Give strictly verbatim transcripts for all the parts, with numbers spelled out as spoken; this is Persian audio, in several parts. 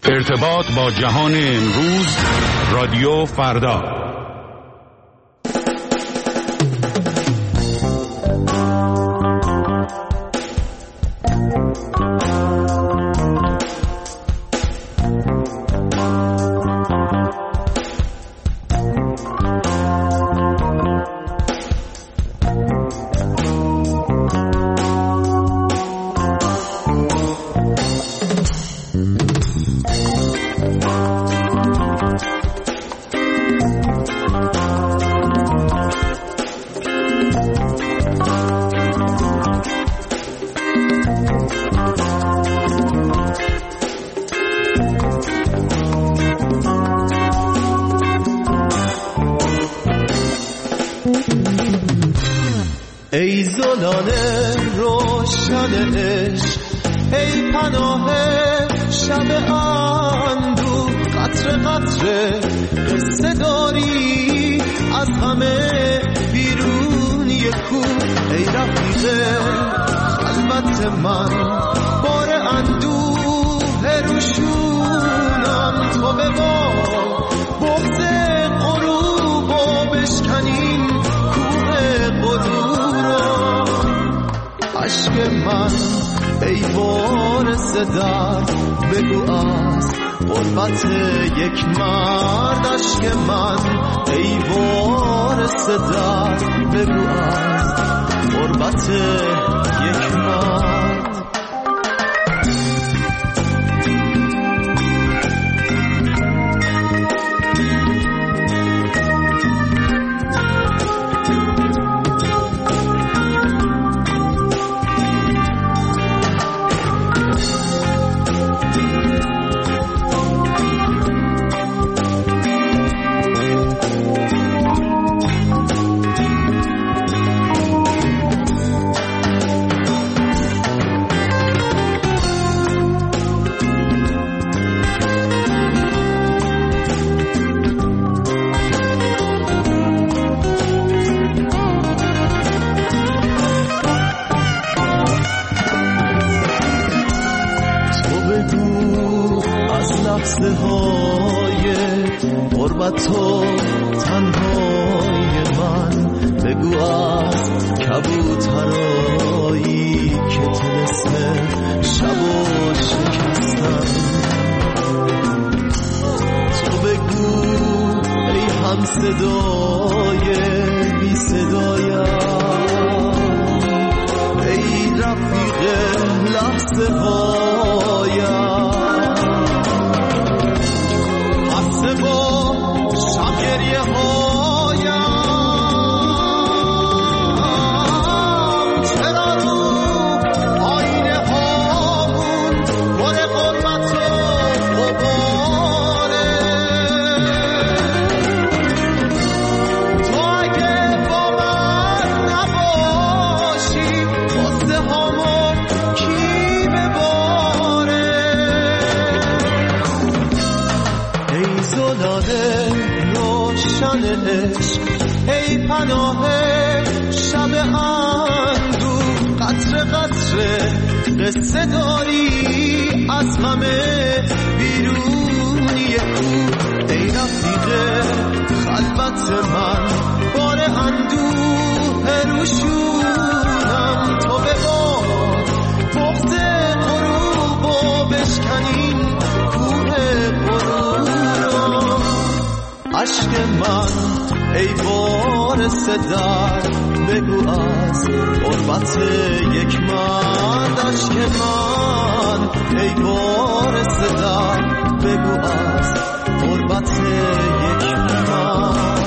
ارتباط با جهان امروز، رادیو فردا. ای زلال روشن عشق، ای پناه شب اندوه، قطره قطره قصه داری از همه بیرونی کوه. ای رفیق خلوت من، بار اندوه روشونم، تو به بار بغض غروب و بشکنیم کوه قدور. عشق من ای وارث درد، بگو از غربت یک مرد. عشق من ای وارث درد، بگو از غربت یک مرد. لحظه های غربت و تنهای من، بگو از کبوترایی که طلسم شب و شکستن. تو بگو ای هم صدای بی صدایم، ای رفیق لحظه هایم. با شب گریه هایم، چرا رو آینه هامون پر غربت و غباره. تو اگه با من نباشی، غصه هامون کی بباره. ای زلال روشن عشق، ای پناه شب اندوه، قطره قطره قصه داری از همه بیرونی کوه. ای رفیق خلوت من، بار اندوه روشونم، تو به بار بغض غروب و بشکنیم کوه غرور. عشق من ای وارث درد، بگو از غربت یک مرد. عشق من ای وارث درد، بگو از غربت یک مرد.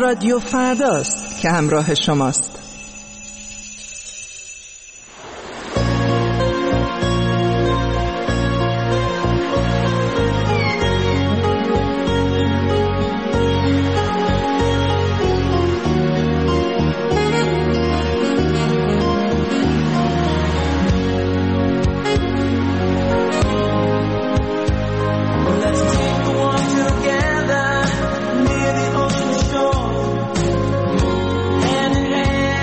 رادیو فرداست که همراه شماست. Hand in hand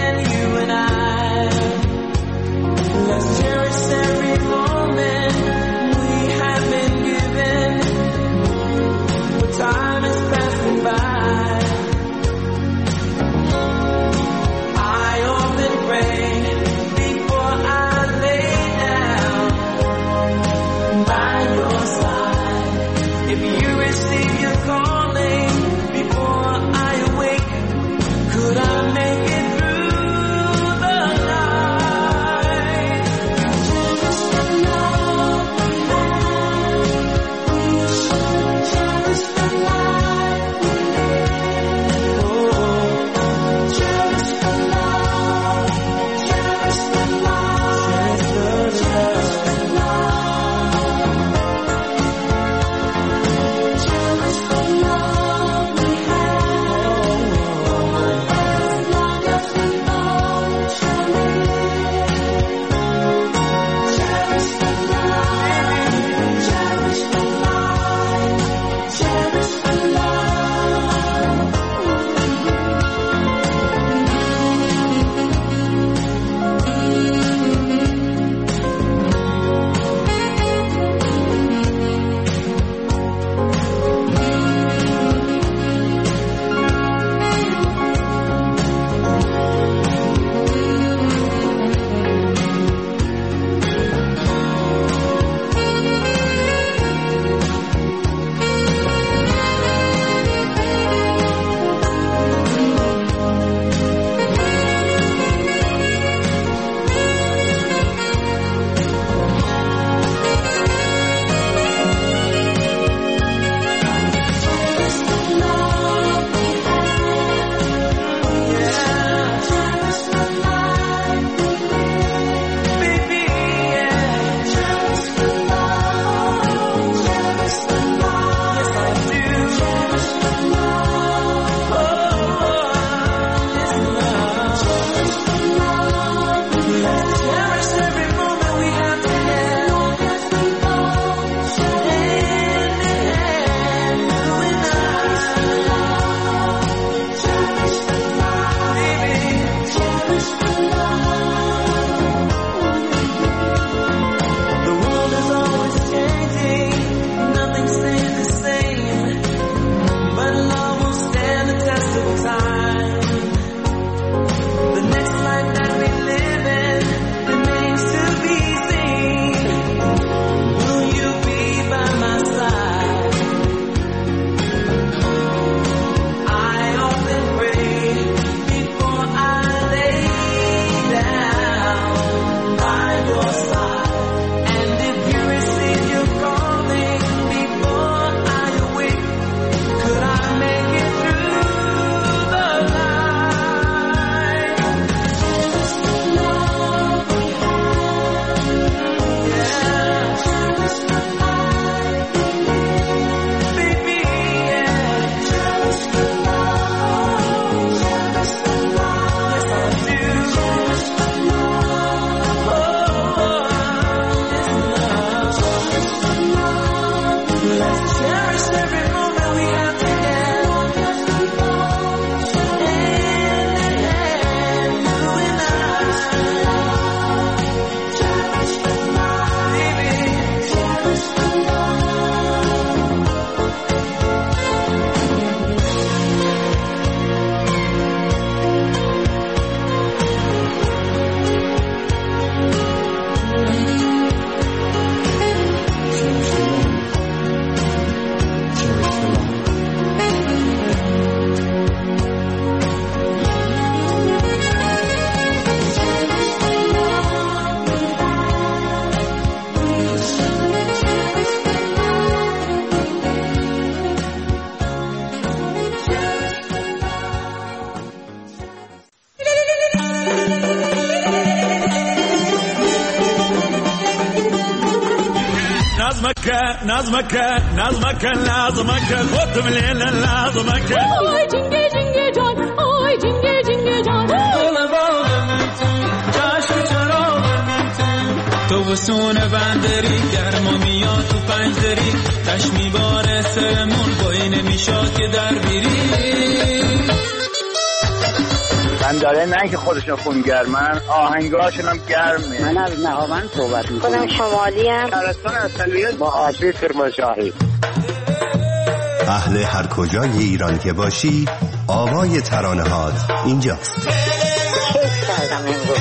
نظمك نظمك نظمك نظمك خود مليل نظمك آی جنگه جنگه جان آی جنگه جنگه جان تو بسون بندری گرما میاد تو پنجدری تشمی باره سرمون بایی نمیشاد که در بیری بنداره نه که خودشون خونگرمن آهنگاشون هم گرمه. من از نهاوند صحبت میکنم. خودم شمالی هم شهرستان اصلیه با آسیب کرمانشاهی. اهل هر کجای ایران که باشی آوای ترانه هات اینجاست. کیف کردم امروز.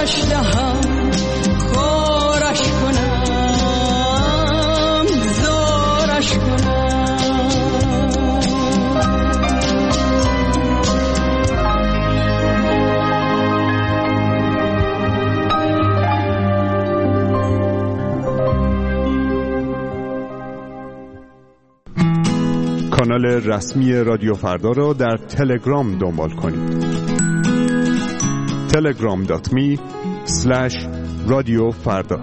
آتش دهم خورش کنم زارش کنم. کانال رسمی رادیو فردا را در تلگرام دنبال کنید. تلگرام دات می اسلش رادیو فردا.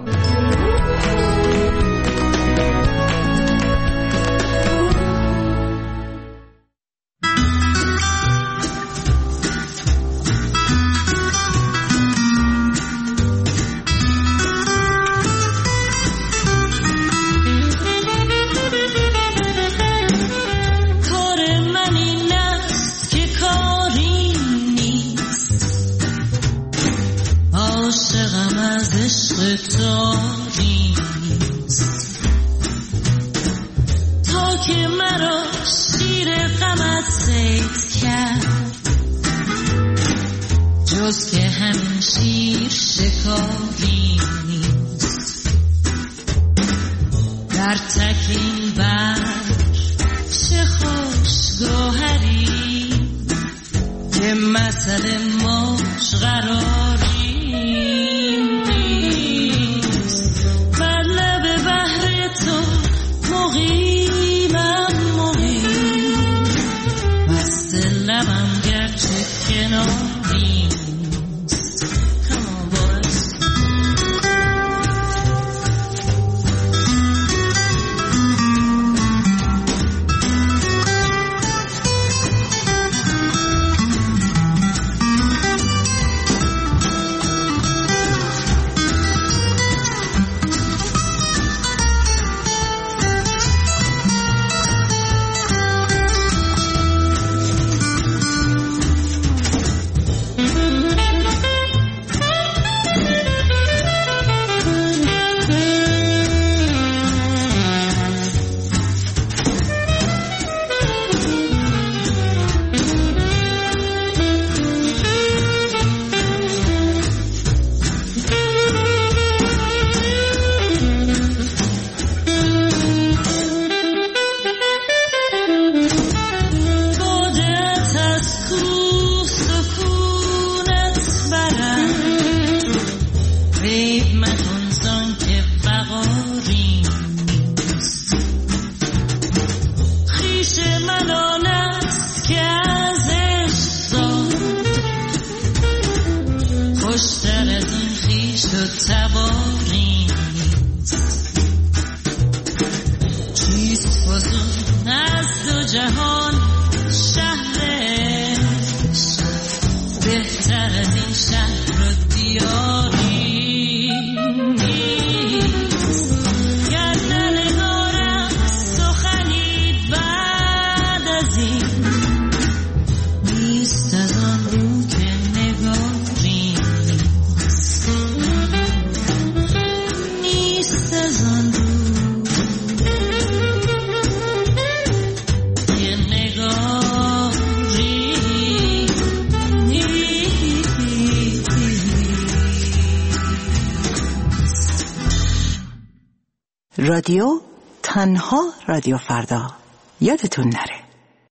رادیو تنها رادیو فردا، یادتون نره.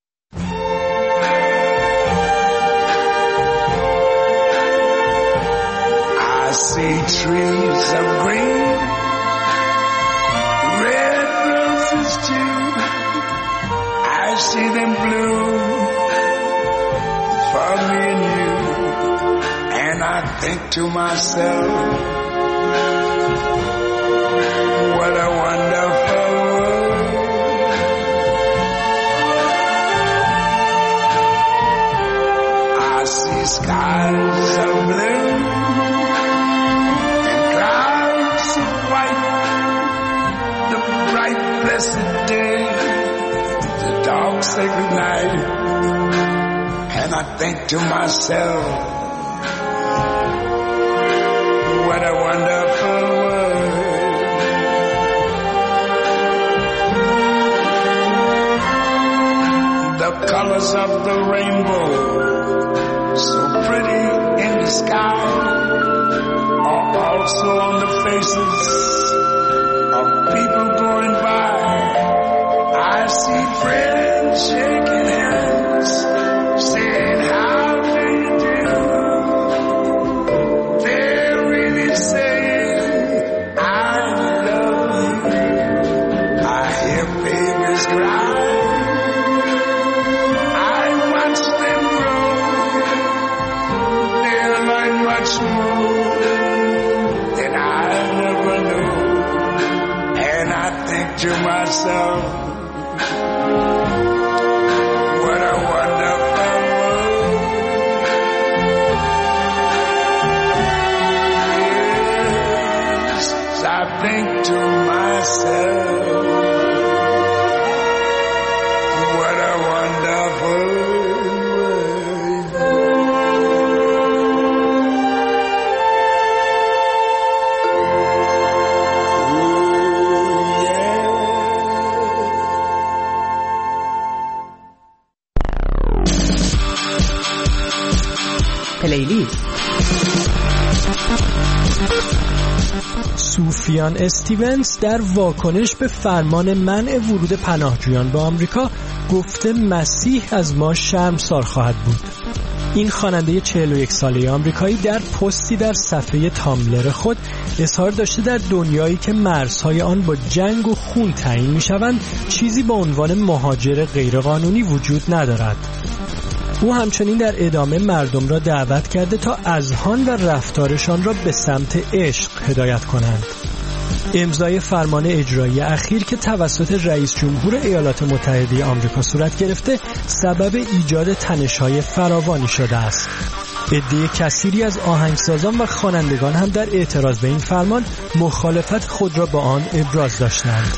I see trees of green, red roses too. I see them bloom for me and you, and I think to myself, what a wonderful world. I see skies of blue and clouds of white, the bright blessed day, the dark sacred night, and I think to myself, what a wonderful world. The colors of the rainbow, so pretty in the sky, Also on the faces of people going by, I see friends shaking hands, saying how do you do. They're really saying I love you. I hear babies cry, I watch them grow. They'll learn much more than I never knew. And I think to myself, what a wonderful world. Yes, I think to myself, what a wonderful پلیلیست. سوفیان استیونز در واکنش به فرمان منع ورود پناهجویان به آمریکا گفته مسیح از ما شرمسار خواهد بود. این خواننده چهل و یک ساله آمریکایی در پستی در صفحه تامبلر خود اظهار داشته در دنیایی که مرزهای آن با جنگ و خون تعیین می‌شوند چیزی به عنوان مهاجر غیرقانونی وجود ندارد. او همچنین در ادامه مردم را دعوت کرده تا اذهان و رفتارشان را به سمت عشق هدایت کنند. امضای فرمان اجرایی اخیر که توسط رئیس جمهور ایالات متحده آمریکا صورت گرفته سبب ایجاد تنش‌های فراوانی شده است. عده کثیری از آهنگسازان و خوانندگان هم در اعتراض به این فرمان مخالفت خود را با آن ابراز داشتند.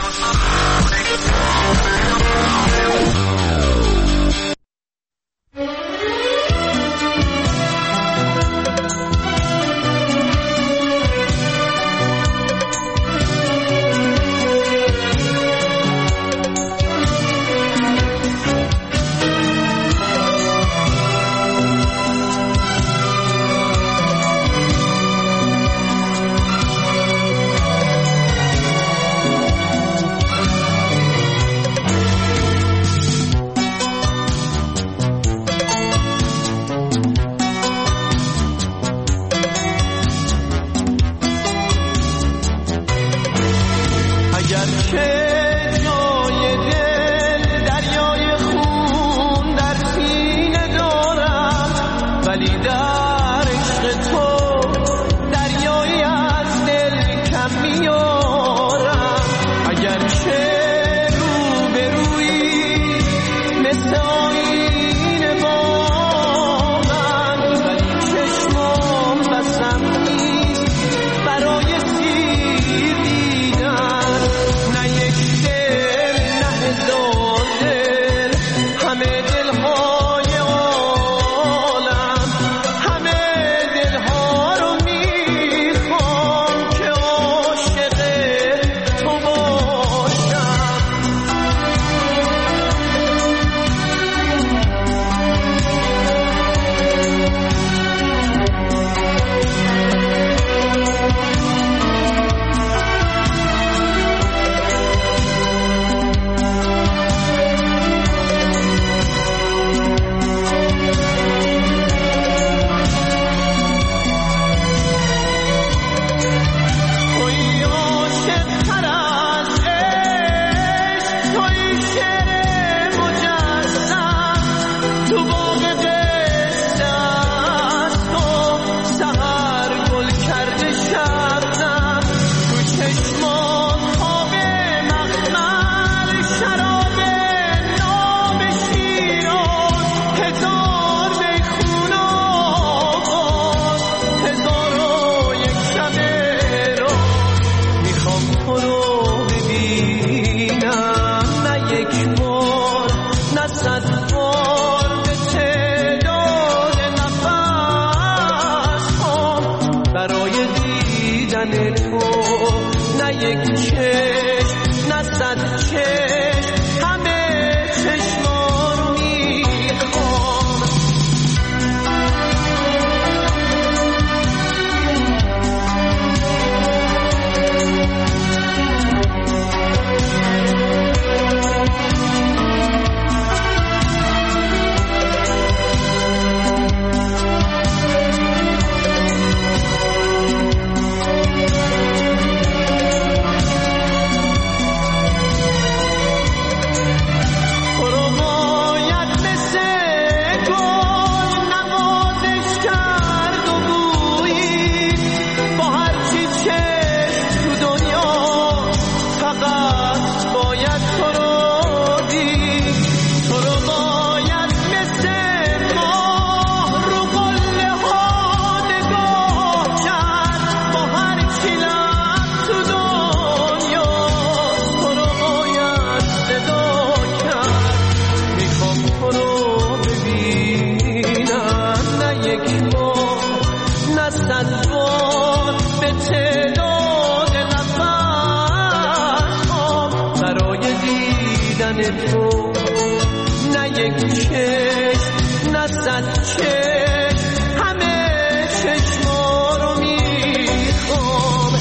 چشم نه صد چشم همه چشما رو میخوام.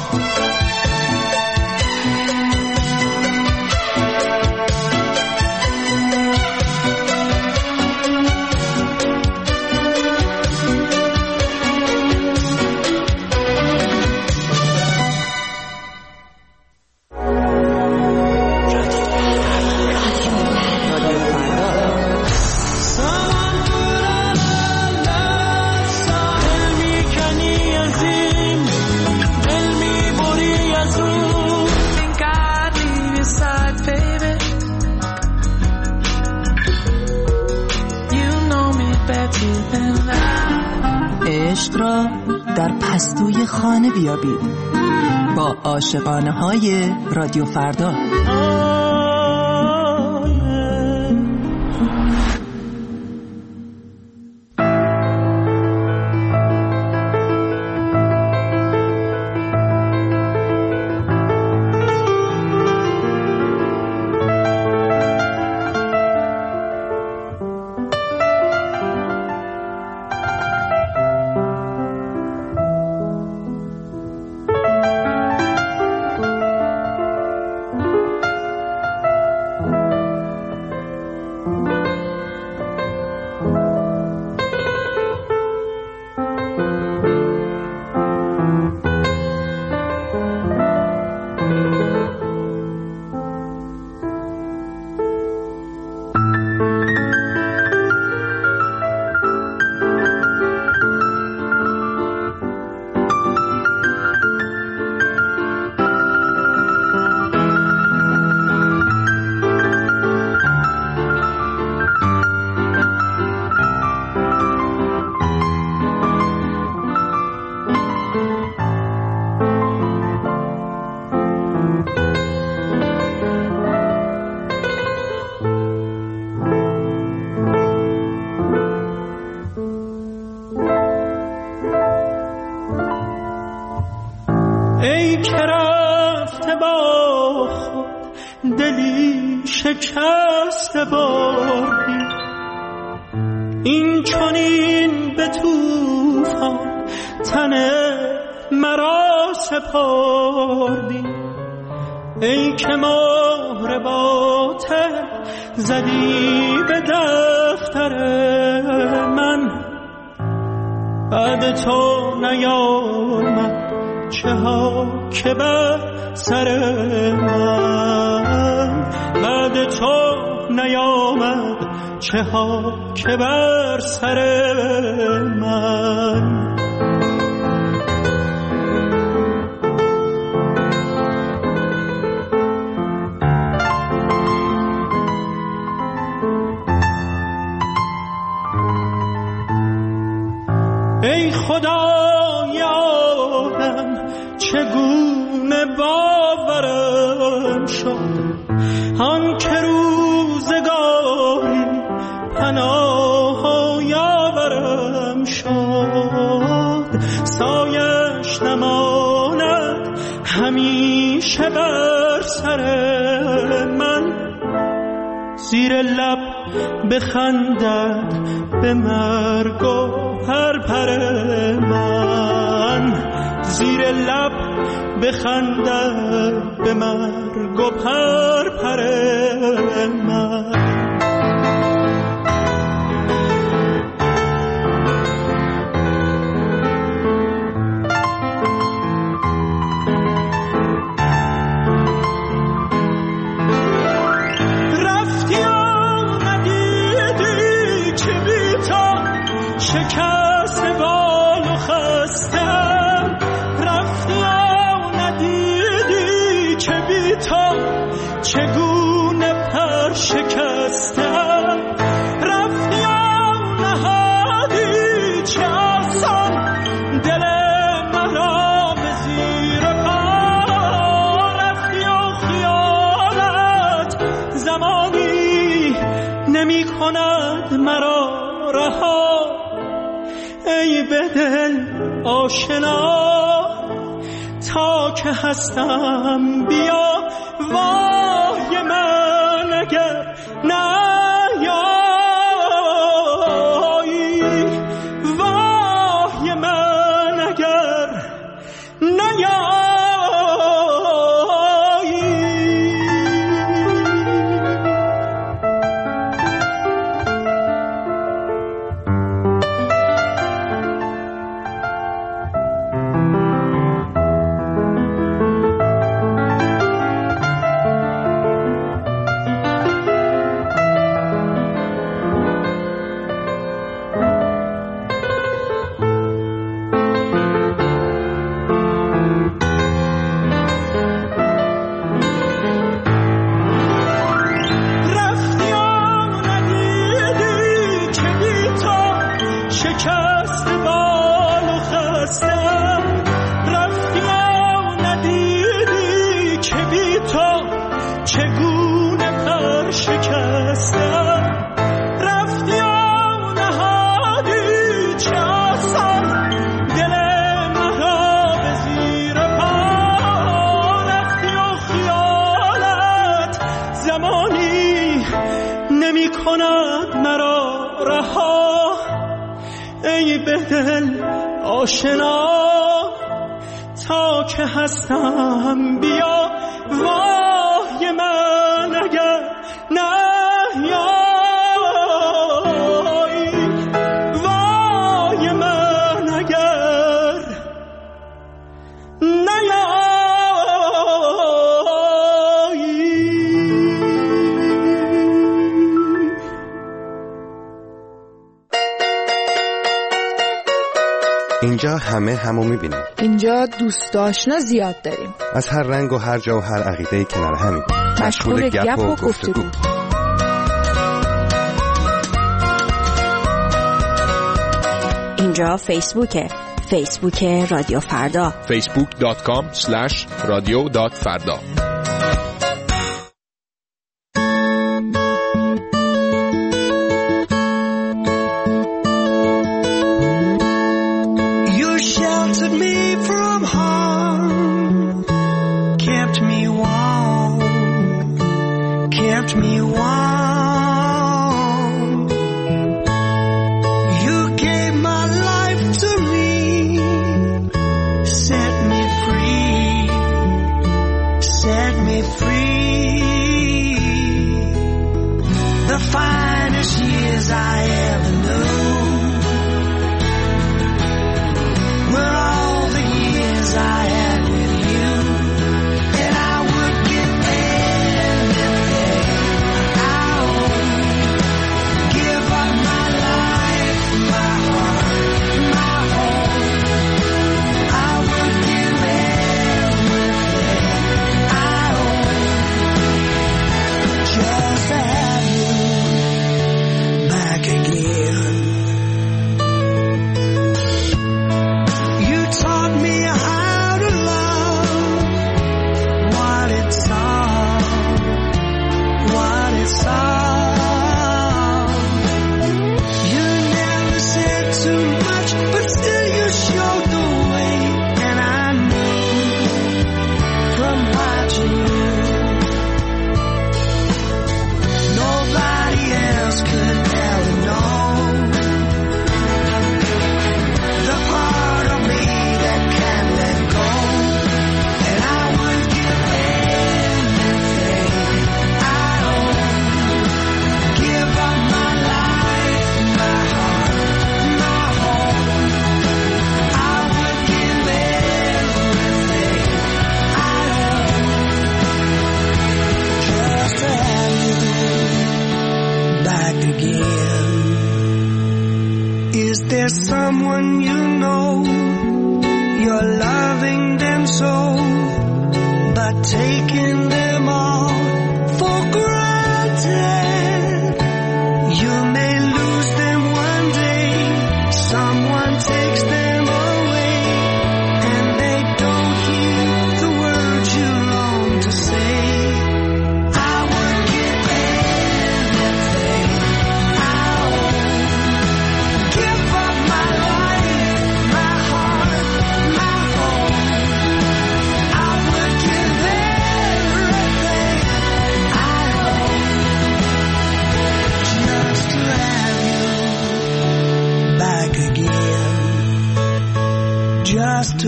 عشق را در پستوی خانه بیابید با عاشقانه های رادیو فردا. شکست باری این چنین به طوفان تن مرا سپردی. ای که مهر باطل زدی به دفتر من، بعد تو نیامد چه ها که بر سر من، بعد تو نیامد چه ها که بر سر من. ای خدای عالم چگونه باورم شد آن که روزگاری پناه یاورم شد. سایش نماند همیشه بر سر من، زیر لب بخندد به مرگ و پرپر من، زیر لب بخندد به مرگ و پرپر من. شکست بال و خستم رفتی و ندیدی که بی تو چگونه پر شکستم. رفتی و نهادی چه آسان دل مرا به زیر پا. رفتی و خیالت زمانی نمی کند مرا رها. ای به دل آشنا تا که هستم بیا، وای من اگر نیایی. آشنا تا که هستم بیا وای من اگر نیایی وای من اگر نیایی. اینجا همه همو میبینیم. اینجا دوست آشنا زیاد داریم. از هر رنگ و هر جا و هر عقیده کنار همیم. مشغول گپ و گفتگو. اینجا فیسبوکه. فیسبوک رادیو فردا. فیسبوک دات کام اسلش رادیو دات فردا.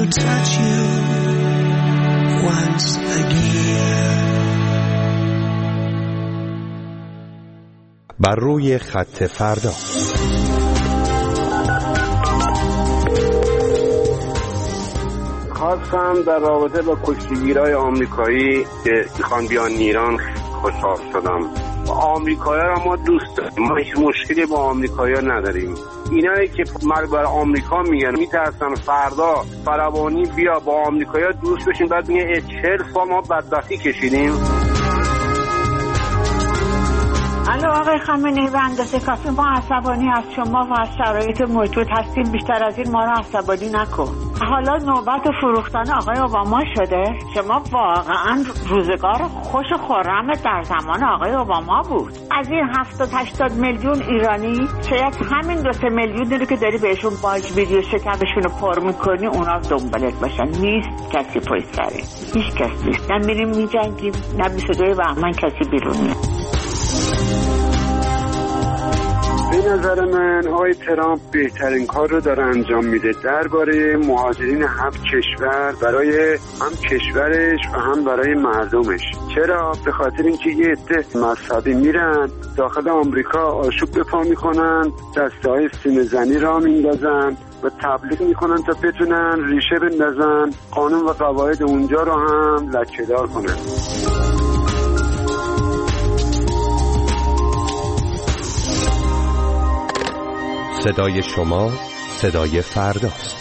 touch you once again. بر روی خط فردا. خواستم در رابطه با کشتیگیرای آمریکایی که میخوان بیان ایران خوشحال شدم. آمریکایی‌ها را ما دوست داریم، ما هیچ مشکلی با آمریکایی‌ها نداریم. اینایی که مرگ بر آمریکا میگن میترسن فردا فراوانی بیا با آمریکایی‌ها دوست بشیم، بعد میگه چهل سال ما بدبختی کشیدیم. الو آقای خامنه‌ای، به اندازه کافی ما عصبانی از شما و از شرایط موجود هستیم، بیشتر از این ما رو عصبانی نکن. حالا نوبت فروختن آقای اوباما شده. شما واقعا روزگار خوش و خرم در زمان آقای اوباما بود. از این هفتاد هشتاد میلیون ایرانی شاید همین دو سه میلیونی رو که داری بهشون باج میدی و شکمشون رو پر میکنی اونا دنبالت باشن. نیست کسی پشت سره، هیچ کس نیست. نه میریم میجنگیم، نه بیست و دوی بهمن کسی بیرون میاد. به نظر من آقای ترامپ بهترین کار رو داره انجام میده درباره مهاجرین هفت کشور، برای هم کشورش و هم برای مردمش. چرا؟ به خاطر اینکه یه عده مذهبی میرن داخل آمریکا آشوب به پا میکنن، دسته های سینه زنی را میندازن و تبلیغ میکنن تا بتونن ریشه بندازن، قانون و قواعد اونجا رو هم لکه‌دار کنن. صدای شما صدای فرداست.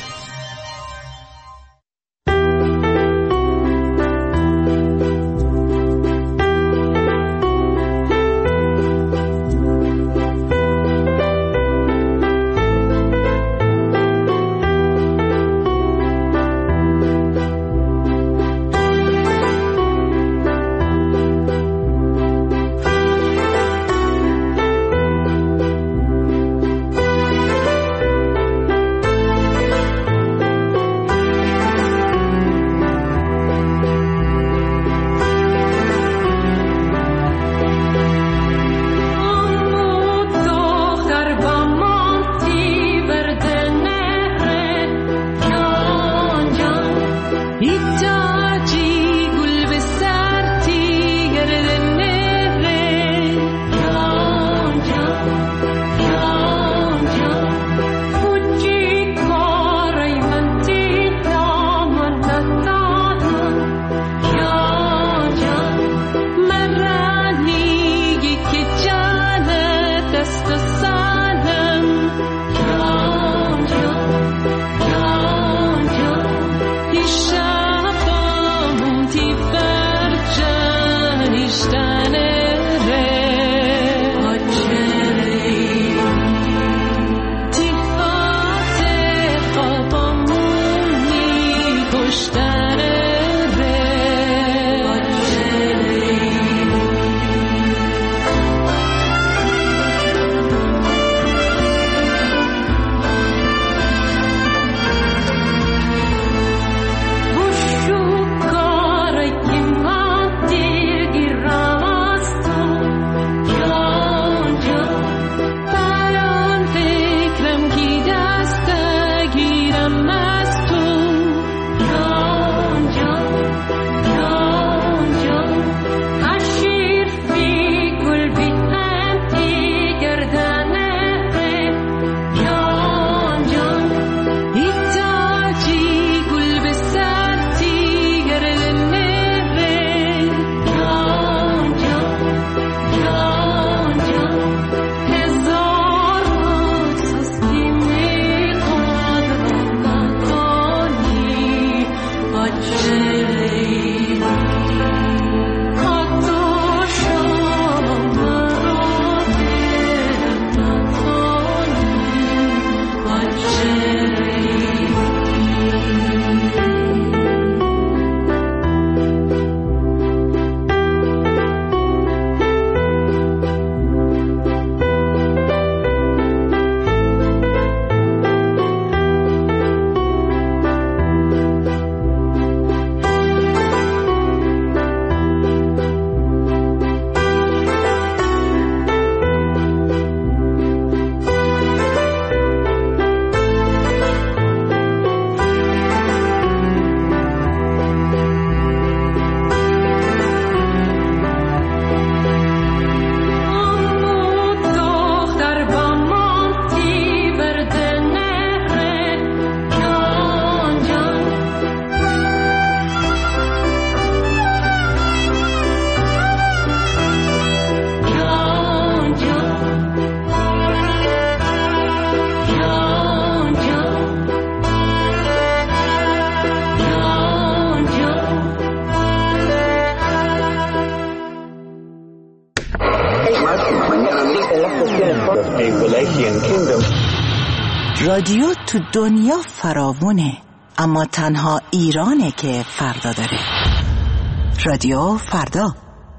رادیو تو دنیا فراوونه، اما تنها ایرانه که فردا داره. رادیو فردا.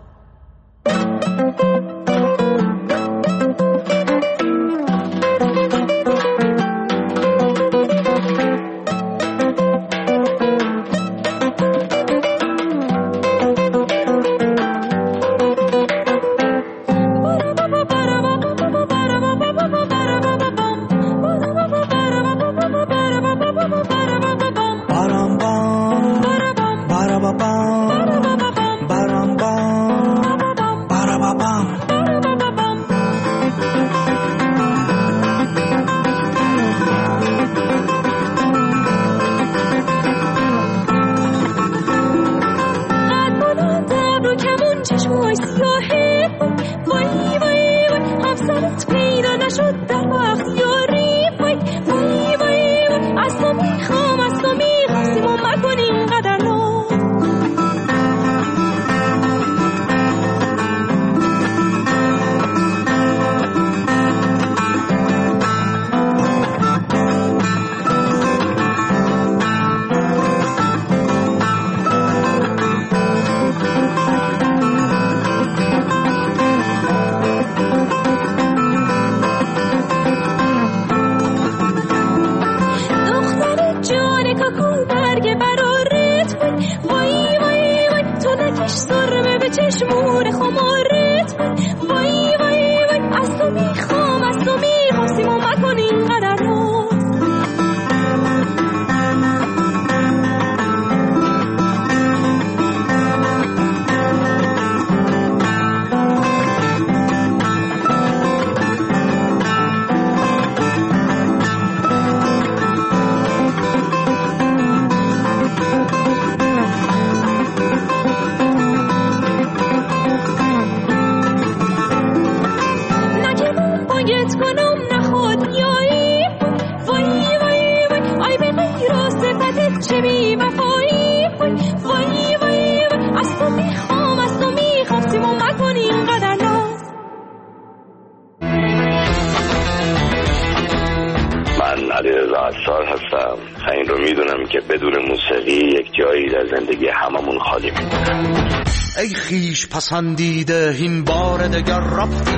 ای خیش پسندیده این بار دگر رفتی،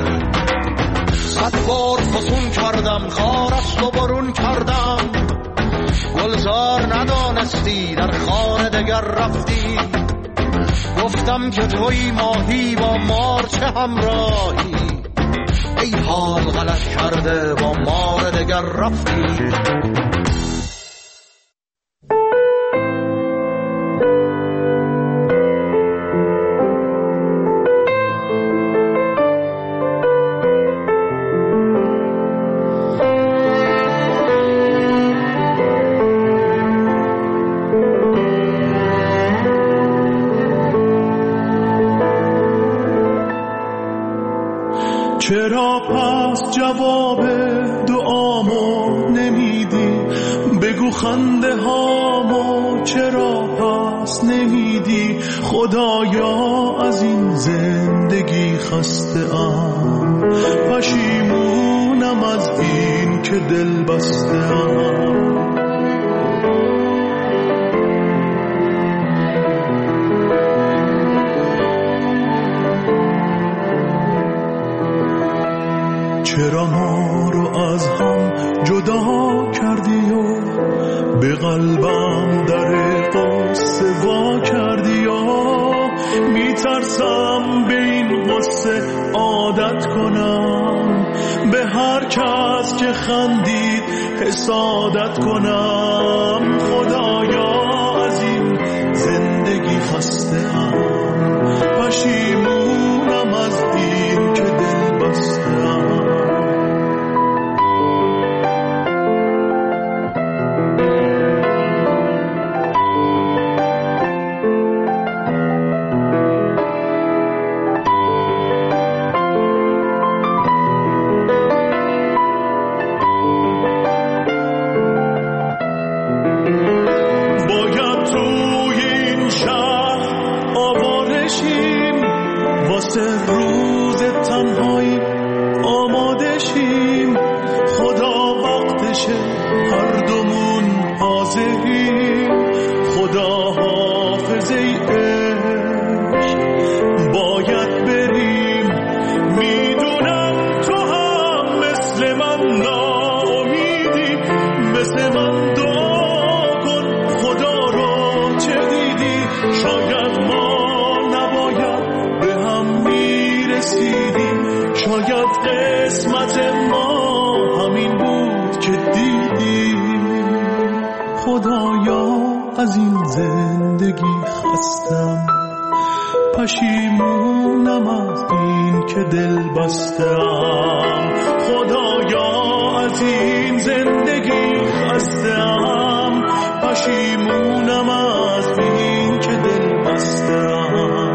صد بار فسون کردم خارست و برون کردم، گلزار ندانستی در خانه دگر رفتی، گفتم که توی ماهی با مار چه همراهی، ای حال غلط کرده با مار دگر رفتی. چرا پس جواب دعامو نمیدی؟ بگو خنده هامو چرا پس نمیدی؟ خدایا از این زندگی خسته ام، پشیمونم از این که دل بسته ام. چرا ما رو از هم جدا کردی و به قلبم در قصه وا کردی و میترسم به این قصه عادت کنم، به هر کس که خندید حسادت کنم. خدایا از این زندگی خسته ام، پشیمونم از این که دل بسته ام. آماده شیم، خدا وقتشه قسمت ما همین بود که دیدیم. خدایا از این زندگی خستم، پشیمونم از این که دل بستم. خدایا از این زندگی خستم، پشیمونم از این که دل بستم.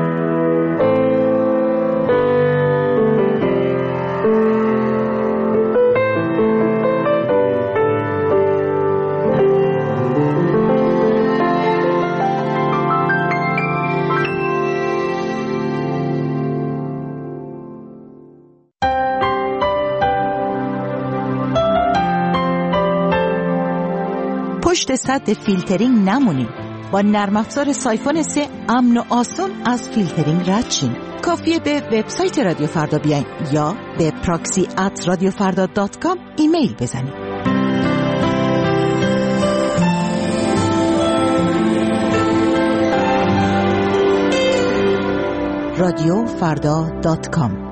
پشت سد فیلترینگ نمونید. با نرم افزار سایفون سه امن و آسون از فیلترینگ رد شین. کافیه به وبسایت رادیو فردا بیاین یا به پراکسی ات رادیو فردا دات کام ایمیل بزنید. رادیو فردا دات کام.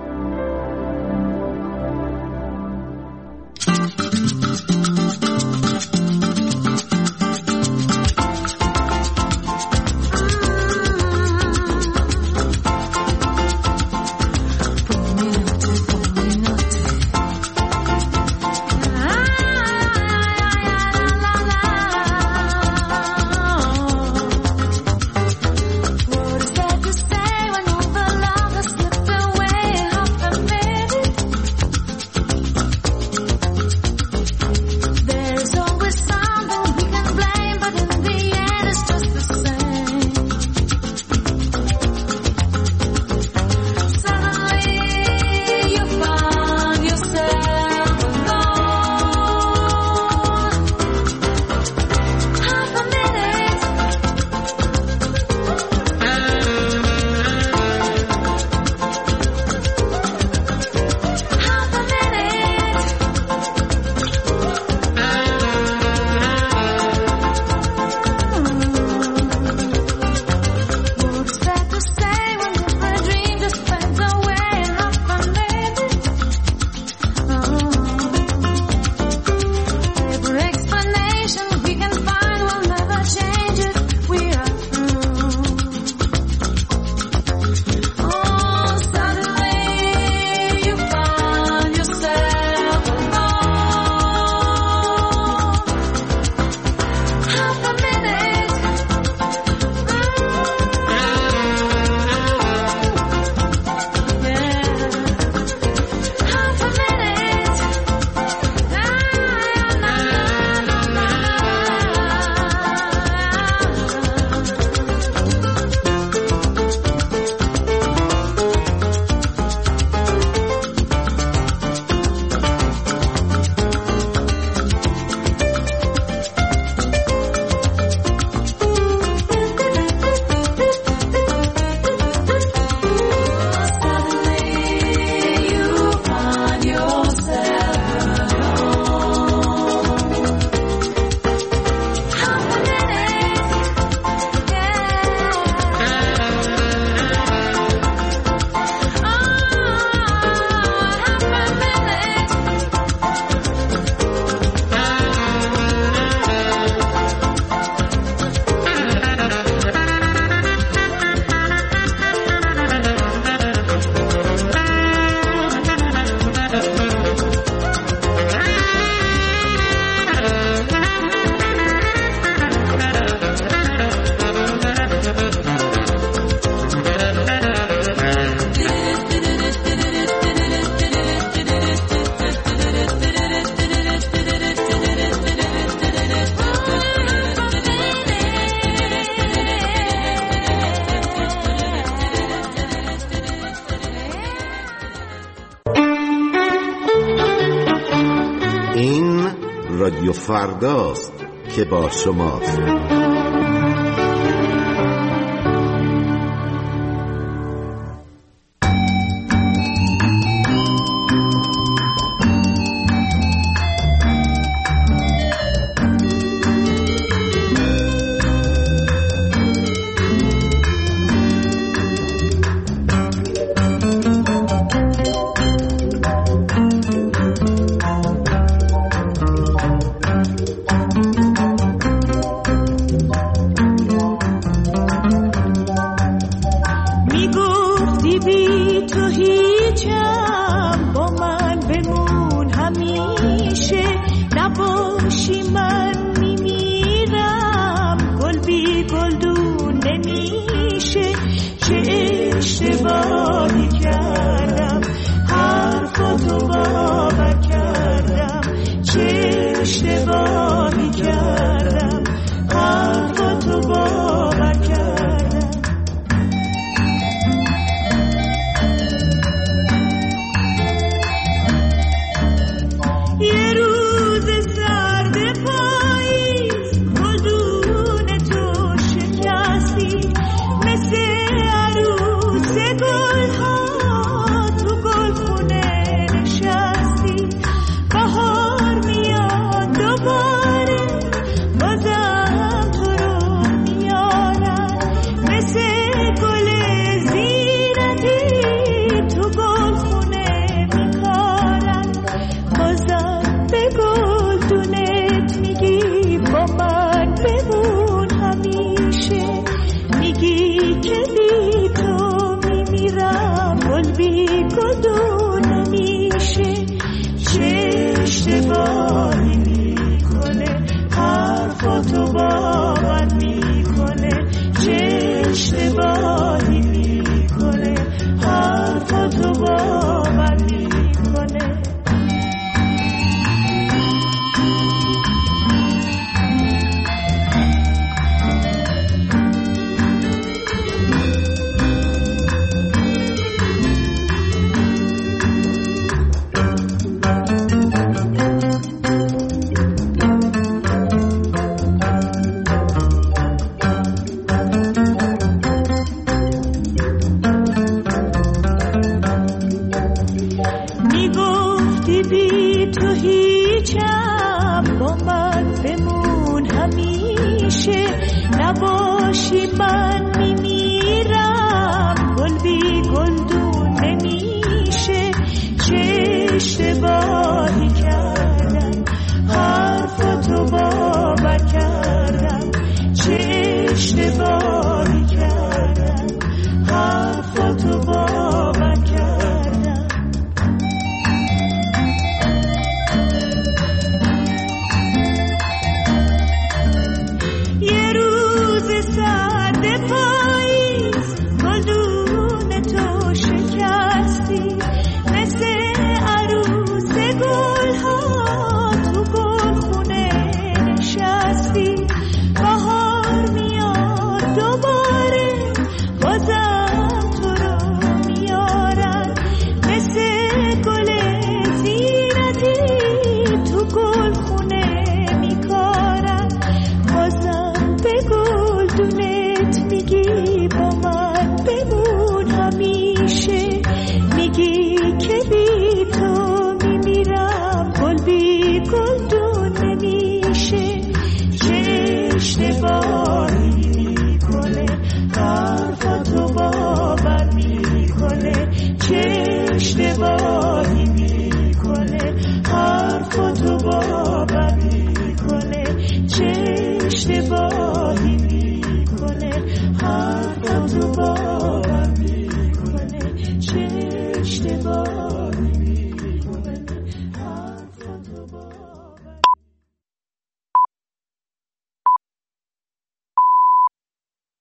رادیو فرداست که با شماست. باشی من میمیرم، گل بی گلدون نمیشه. چه اشتباهی کردم حرفتو باور کردم، چه اشتباهی